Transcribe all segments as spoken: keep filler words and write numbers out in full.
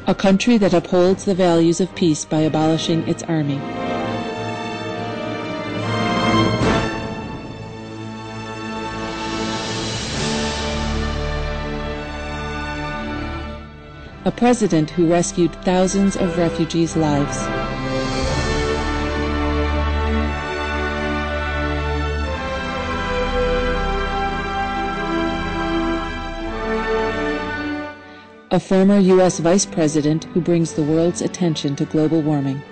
a country that upholds the values of peace by abolishing its army. A president who rescued thousands of refugees' lives. A former U S vice president who brings the world's attention to global warming.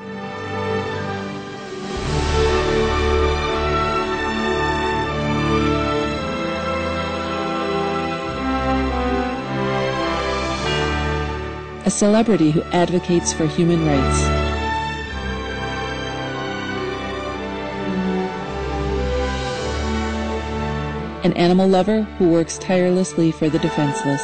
A celebrity who advocates for human rights. An animal lover who works tirelessly for the defenseless.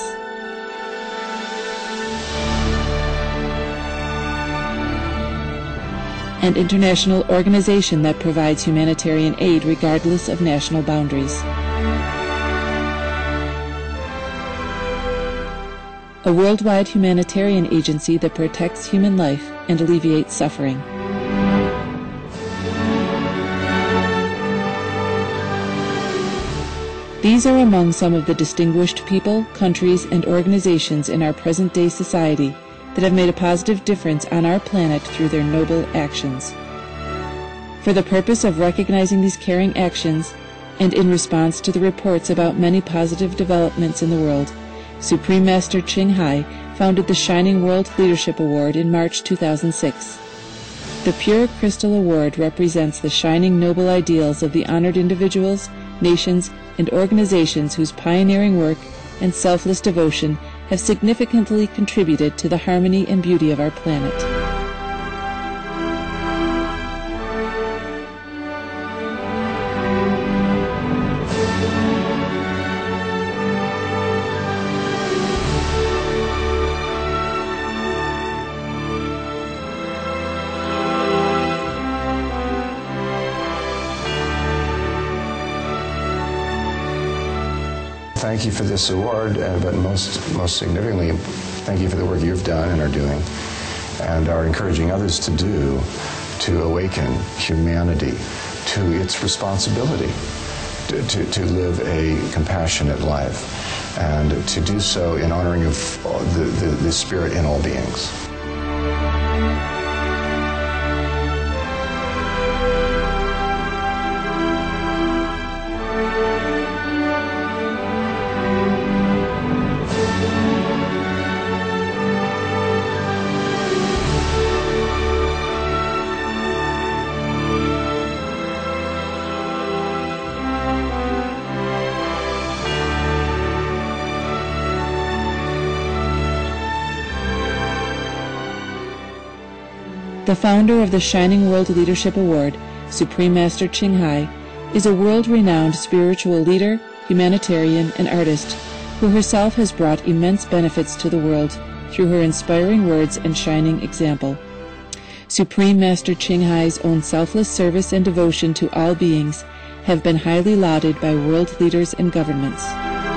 An international organization that provides humanitarian aid regardless of national boundaries. A worldwide humanitarian agency that protects human life and alleviates suffering. These are among some of the distinguished people, countries, and organizations in our present-day society that have made a positive difference on our planet through their noble actions. For the purpose of recognizing these caring actions, and in response to the reports about many positive developments in the world, Supreme Master Ching Hai founded the Shining World Leadership Award in March two thousand six. The Pure Crystal Award represents the shining noble ideals of the honored individuals, nations, and organizations whose pioneering work and selfless devotion have significantly contributed to the harmony and beauty of our planet. Thank you for this award, uh, but most most significantly, thank you for the work you've done and are doing, and are encouraging others to do, to awaken humanity to its responsibility, to, to, to live a compassionate life, and to do so in honoring of the, the, the spirit in all beings. The founder of the Shining World Leadership Award, Supreme Master Ching Hai, is a world-renowned spiritual leader, humanitarian, and artist who herself has brought immense benefits to the world through her inspiring words and shining example. Supreme Master Ching Hai's own selfless service and devotion to all beings have been highly lauded by world leaders and governments.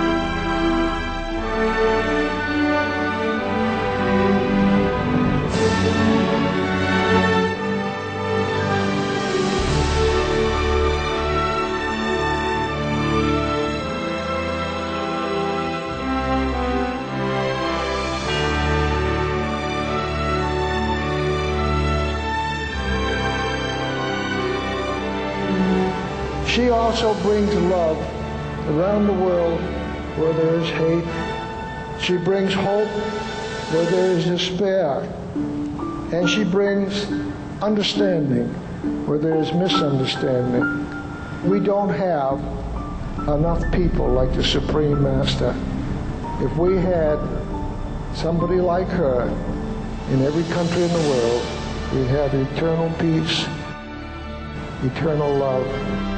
She also brings love around the world where there is hate. She brings hope where there is despair. And she brings understanding where there is misunderstanding. We don't have enough people like the Supreme Master. If we had somebody like her in every country in the world, we'd have eternal peace, eternal love.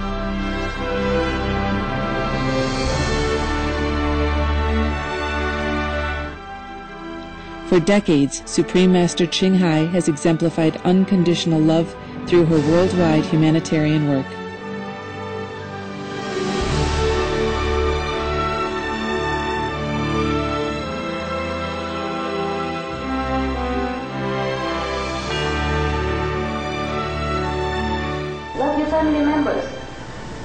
For decades, Supreme Master Ching Hai has exemplified unconditional love through her worldwide humanitarian work.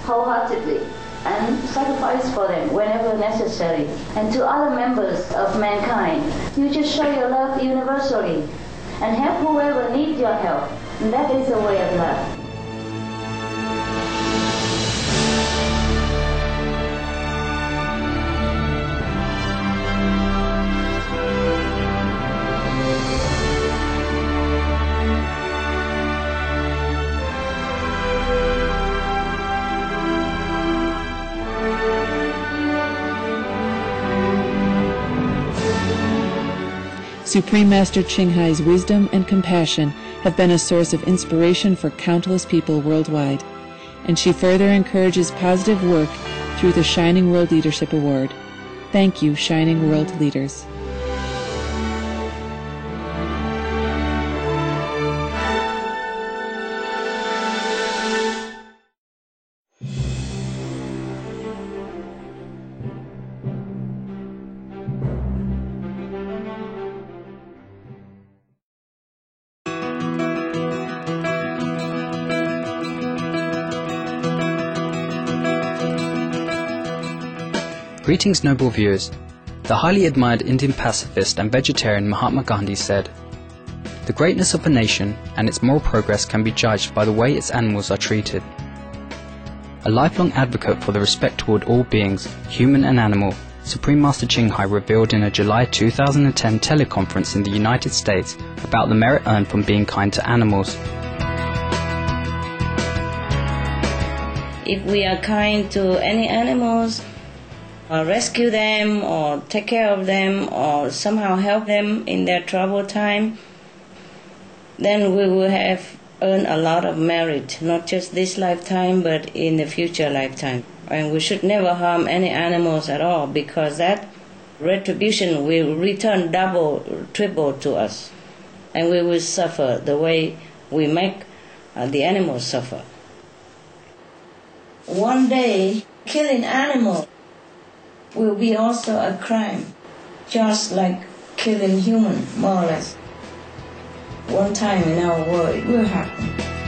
wholeheartedly and sacrifice for them whenever necessary. And to other members of mankind, you just show your love universally and help whoever needs your help. And that is the way of love. Supreme Master Ching Hai's wisdom and compassion have been a source of inspiration for countless people worldwide, and she further encourages positive work through the Shining World Leadership Award. Thank you, Shining World Leaders. Greetings, noble viewers. The highly admired Indian pacifist and vegetarian Mahatma Gandhi said, "The greatness of a nation and its moral progress can be judged by the way its animals are treated." A lifelong advocate for the respect toward all beings, human and animal, Supreme Master Ching Hai revealed in a July two thousand ten teleconference in the United States about the merit earned from being kind to animals. If we are kind to any animals, or rescue them, or take care of them, or somehow help them in their trouble time, then we will have earned a lot of merit, not just this lifetime, but in the future lifetime. And we should never harm any animals at all, because that retribution will return double, triple to us, and we will suffer the way we make uh, the animals suffer. One day, killing animals will be also a crime, just like killing human, more or less. One time in our world it will happen.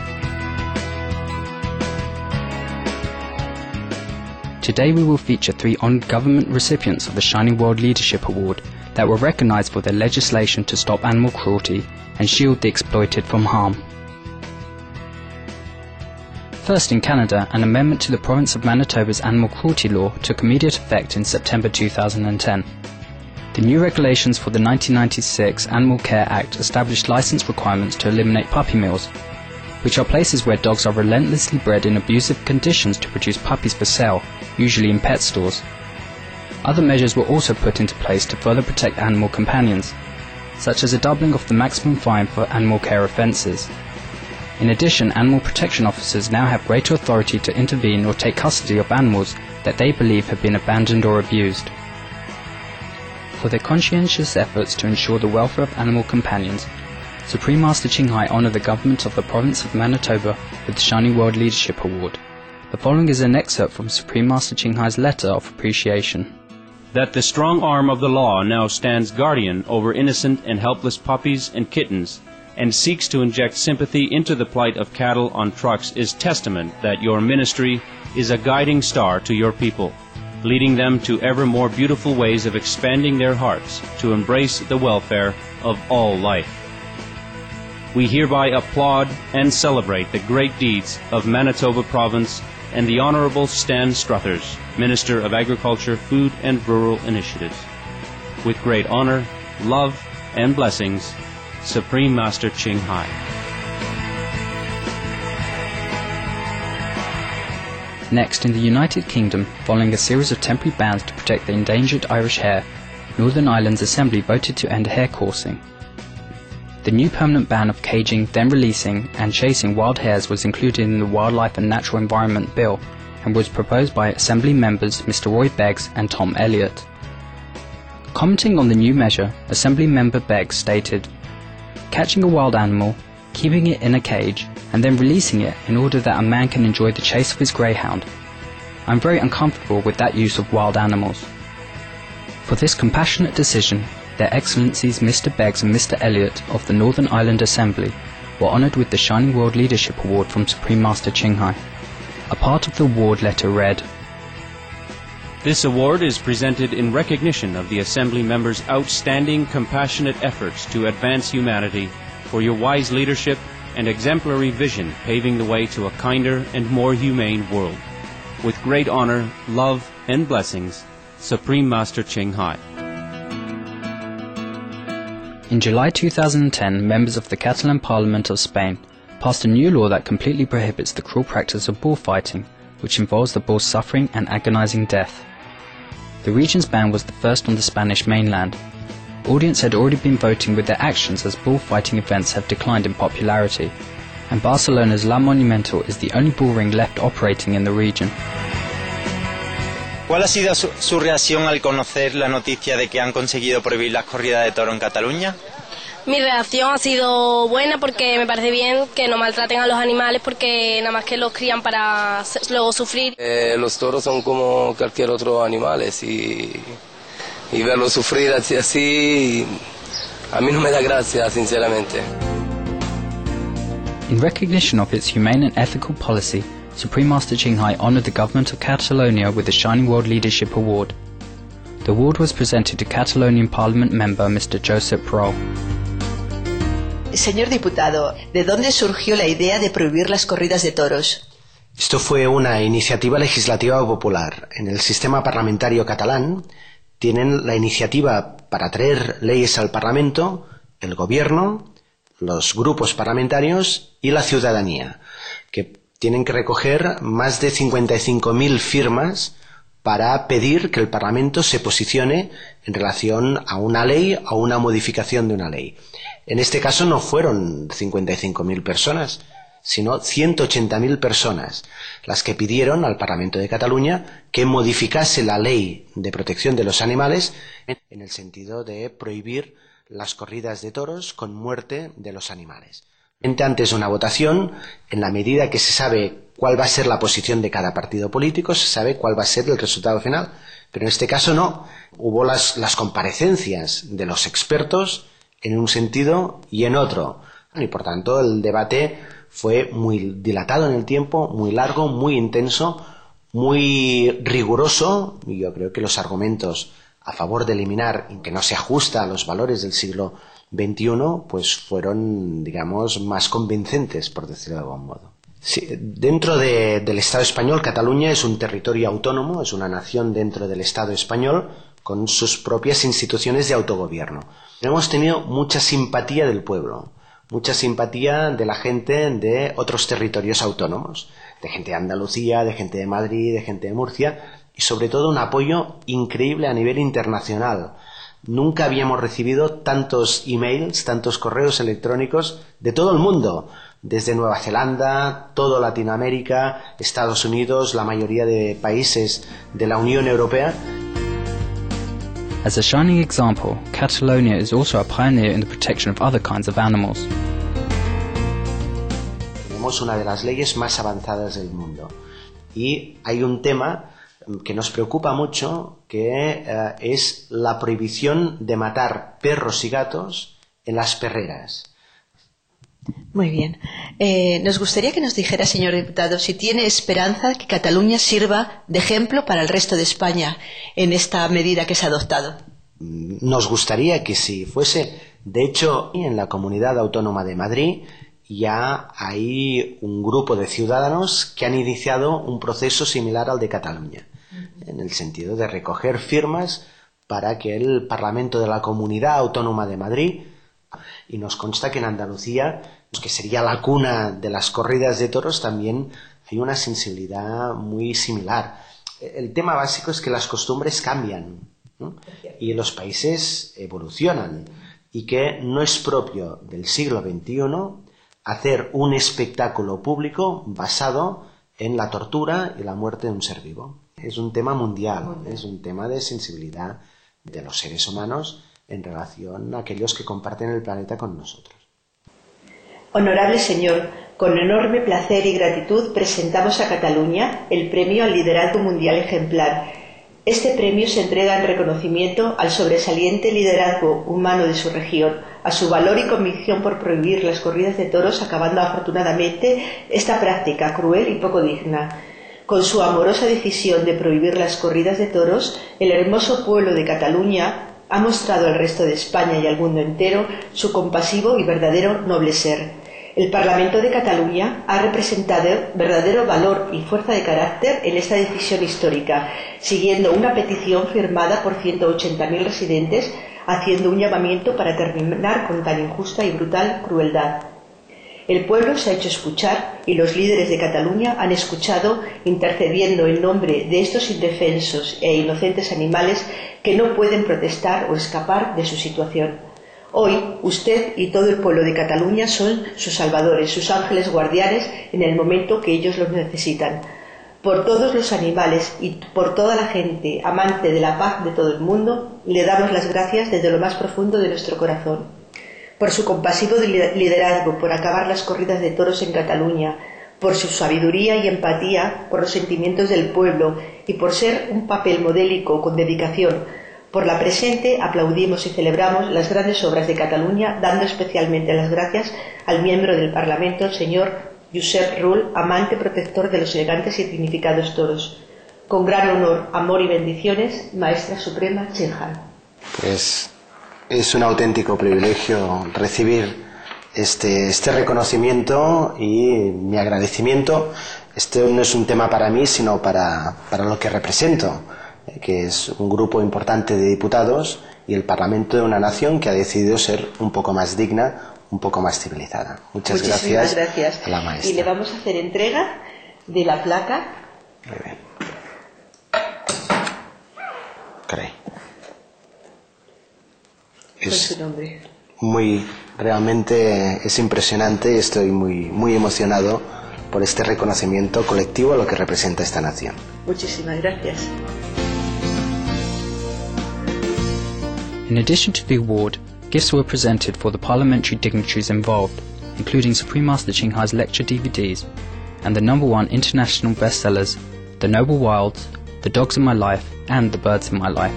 Today we will feature three honored government recipients of the Shining World Leadership Award that were recognized for their legislation to stop animal cruelty and shield the exploited from harm. First, in Canada, an amendment to the province of Manitoba's animal cruelty law took immediate effect in September two thousand ten. The new regulations for the nineteen ninety-six Animal Care Act established license requirements to eliminate puppy mills, which are places where dogs are relentlessly bred in abusive conditions to produce puppies for sale, usually in pet stores. Other measures were also put into place to further protect animal companions, such as a doubling of the maximum fine for animal care offences. In addition, animal protection officers now have greater authority to intervene or take custody of animals that they believe have been abandoned or abused. For their conscientious efforts to ensure the welfare of animal companions, Supreme Master Ching Hai honoured the government of the province of Manitoba with the Shining World Leadership Award. The following is an excerpt from Supreme Master Ching Hai's letter of appreciation. That the strong arm of the law now stands guardian over innocent and helpless puppies and kittens, and seeks to inject sympathy into the plight of cattle on trucks is testament that your ministry is a guiding star to your people, leading them to ever more beautiful ways of expanding their hearts to embrace the welfare of all life. We hereby applaud and celebrate the great deeds of Manitoba Province and the Honorable Stan Struthers, Minister of Agriculture, Food and Rural Initiatives. With great honor, love, and blessings, Supreme Master Ching Hai. Next, in the United Kingdom, following a series of temporary bans to protect the endangered Irish hare, Northern Ireland's Assembly voted to end hare coursing. The new permanent ban of caging, then releasing, and chasing wild hares was included in the Wildlife and Natural Environment Bill and was proposed by Assembly members Mister Roy Beggs and Tom Elliott. Commenting on the new measure, Assembly member Beggs stated, "Catching a wild animal, keeping it in a cage, and then releasing it in order that a man can enjoy the chase of his greyhound. I'm very uncomfortable with that use of wild animals." For this compassionate decision, Their Excellencies Mister Beggs and Mister Elliott of the Northern Ireland Assembly were honoured with the Shining World Leadership Award from Supreme Master Ching Hai. A part of the award letter read, This award is presented in recognition of the Assembly members' outstanding, compassionate efforts to advance humanity, for your wise leadership and exemplary vision paving the way to a kinder and more humane world. With great honor, love, and blessings, Supreme Master Ching Hai. In July two thousand ten, members of the Catalan Parliament of Spain passed a new law that completely prohibits the cruel practice of bullfighting, which involves the bull's suffering and agonizing death. The region's ban was the first on the Spanish mainland. Audience had already been voting with their actions as bullfighting events have declined in popularity, and Barcelona's La Monumental is the only bull ring left operating in the region. ¿Cuál ha sido su, su reacción al conocer la noticia de que han conseguido prohibir las corridas de toro en Cataluña? Mi reacción ha sido buena porque me parece bien que no maltraten a los animales porque nada más que los crían para luego sufrir. Eh, los toros son como cualquier otro animal y, y verlos sufrir así, así a mí no me da gracia, sinceramente. In recognition of its humane and ethical policy, Supreme Master Ching Hai honoured the government of Catalonia with the Shining World Leadership Award. The award was presented to Catalonian Parliament member Mister Josep Prol. Señor diputado, ¿de dónde surgió la idea de prohibir las corridas de toros? Esto fue una iniciativa legislativa popular. En el sistema parlamentario catalán tienen la iniciativa para traer leyes al Parlamento, el gobierno, los grupos parlamentarios y la ciudadanía, que tienen que recoger más de cincuenta y cinco mil firmas para pedir que el Parlamento se posicione en relación a una ley o a una modificación de una ley. En este caso no fueron cincuenta y cinco mil personas, sino ciento ochenta mil personas las que pidieron al Parlamento de Cataluña que modificase la ley de protección de los animales en el sentido de prohibir las corridas de toros con muerte de los animales. Antes de una votación, en la medida que se sabe cuál va a ser la posición de cada partido político, se sabe cuál va a ser el resultado final. Pero en este caso no. Hubo las, las comparecencias de los expertos en un sentido y en otro. Y por tanto el debate fue muy dilatado en el tiempo, muy largo, muy intenso, muy riguroso. Y yo creo que los argumentos a favor de eliminar, que no se ajusta a los valores del siglo veintiuno, pues fueron, digamos, más convincentes, por decirlo de algún modo. Sí, dentro de, del Estado español, Cataluña es un territorio autónomo, es una nación dentro del Estado español, con sus propias instituciones de autogobierno. Hemos tenido mucha simpatía del pueblo, mucha simpatía de la gente de otros territorios autónomos, de gente de Andalucía, de gente de Madrid, de gente de Murcia, y sobre todo un apoyo increíble a nivel internacional. Nunca habíamos recibido tantos emails, tantos correos electrónicos de todo el mundo, desde Nueva Zelanda, todo Latinoamérica, Estados Unidos, la mayoría de países de la Unión Europea. As a shining example, Catalonia is also a pioneer in the protection of other kinds of animals. Tenemos una de las leyes más avanzadas del mundo y hay un tema que nos preocupa mucho, que eh, es la prohibición de matar perros y gatos en las perreras. Muy bien. Eh, nos gustaría que nos dijera, señor diputado, si tiene esperanza que Cataluña sirva de ejemplo para el resto de España en esta medida que se ha adoptado. Nos gustaría que sí fuese. De hecho, en la Comunidad Autónoma de Madrid ya hay un grupo de ciudadanos que han iniciado un proceso similar al de Cataluña, en el sentido de recoger firmas para que el Parlamento de la Comunidad Autónoma de Madrid, y nos consta que en Andalucía, que sería la cuna de las corridas de toros, también hay una sensibilidad muy similar. El tema básico es que las costumbres cambian, ¿no? Y los países evolucionan, y que no es propio del siglo veintiuno hacer un espectáculo público basado en la tortura y la muerte de un ser vivo. Es un tema mundial, es un tema de sensibilidad de los seres humanos en relación a aquellos que comparten el planeta con nosotros. Honorable señor, con enorme placer y gratitud presentamos a Cataluña el Premio al Liderazgo Mundial Ejemplar. Este premio se entrega en reconocimiento al sobresaliente liderazgo humano de su región, a su valor y convicción por prohibir las corridas de toros, acabando afortunadamente esta práctica cruel y poco digna. Con su amorosa decisión de prohibir las corridas de toros, el hermoso pueblo de Cataluña ha mostrado al resto de España y al mundo entero su compasivo y verdadero noble ser. El Parlamento de Cataluña ha representado verdadero valor y fuerza de carácter en esta decisión histórica, siguiendo una petición firmada por ciento ochenta mil residentes, haciendo un llamamiento para terminar con tan injusta y brutal crueldad. El pueblo se ha hecho escuchar y los líderes de Cataluña han escuchado, intercediendo en nombre de estos indefensos e inocentes animales que no pueden protestar o escapar de su situación. Hoy, usted y todo el pueblo de Cataluña son sus salvadores, sus ángeles guardianes en el momento que ellos los necesitan. Por todos los animales y por toda la gente amante de la paz de todo el mundo, le damos las gracias desde lo más profundo de nuestro corazón. Por su compasivo liderazgo, por acabar las corridas de toros en Cataluña, por su sabiduría y empatía por los sentimientos del pueblo y por ser un papel modélico con dedicación. Por la presente aplaudimos y celebramos las grandes obras de Cataluña, dando especialmente las gracias al miembro del Parlamento, el señor Josep Rull, amante protector de los elegantes y dignificados toros. Con gran honor, amor y bendiciones, Maestra Suprema Chilhan. Pues es un auténtico privilegio recibir este, este reconocimiento y mi agradecimiento. Este no es un tema para mí, sino para, para lo que represento, que es un grupo importante de diputados y el Parlamento de una nación que ha decidido ser un poco más digna, un poco más civilizada. Muchas Muchísimas gracias, gracias a la maestra. Y le vamos a hacer entrega de la placa. Muy bien. Caray. Con Es su nombre. muy, realmente es impresionante y estoy muy, muy emocionado por este reconocimiento colectivo a lo que representa esta nación. Muchísimas gracias. In addition to the award, gifts were presented for the parliamentary dignitaries involved, including Supreme Master Ching Hai's lecture D V Ds and the number one international bestsellers, The Noble Wilds, The Dogs in My Life and The Birds in My Life.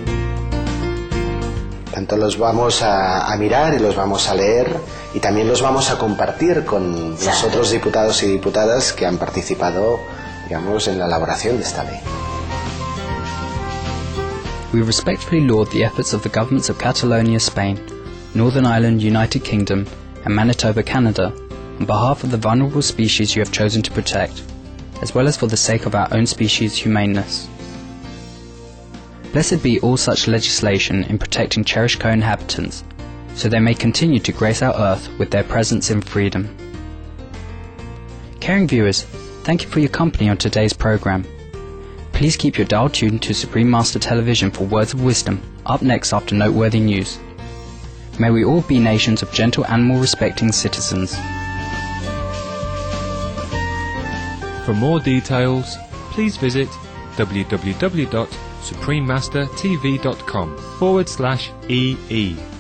Tanto los vamos a, a mirar y los vamos a leer y también los vamos a compartir con los otros diputados y diputadas que han participado, digamos, en la elaboración de esta ley. We respectfully laud the efforts of the governments of Catalonia, Spain, Northern Ireland, United Kingdom, and Manitoba, Canada, on behalf of the vulnerable species you have chosen to protect, as well as for the sake of our own species' humaneness. Blessed be all such legislation in protecting cherished co-inhabitants, so they may continue to grace our earth with their presence in freedom. Caring viewers, thank you for your company on today's program. Please keep your dial tuned to Supreme Master Television for words of wisdom, up next after noteworthy news. May we all be nations of gentle animal-respecting citizens. For more details, please visit w w w dot supreme master t v dot com forward slash E E.